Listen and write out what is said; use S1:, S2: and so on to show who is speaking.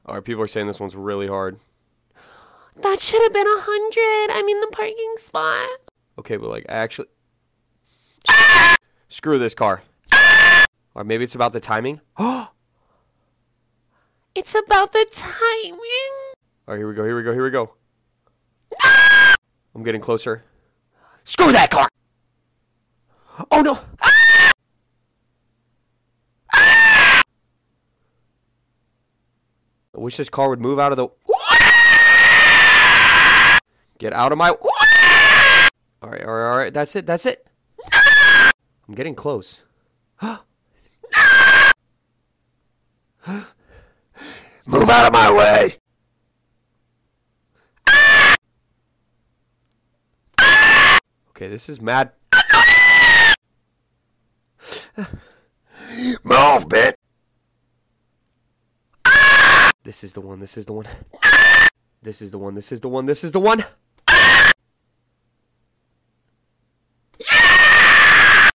S1: Alright, people are saying this one's really hard.
S2: That should have been 100. I mean, the parking spot.
S1: Okay, but like, actually... Screw this car. Or maybe it's about the timing?
S2: It's about the timing.
S1: Alright, here we go. I'm getting closer. Screw that car! Oh no! I wish this car would move out of the... Get out of my... Alright. That's it. I'm getting close. Move out of my way! Okay, this is mad. Move, bitch! This is the one. This is the one.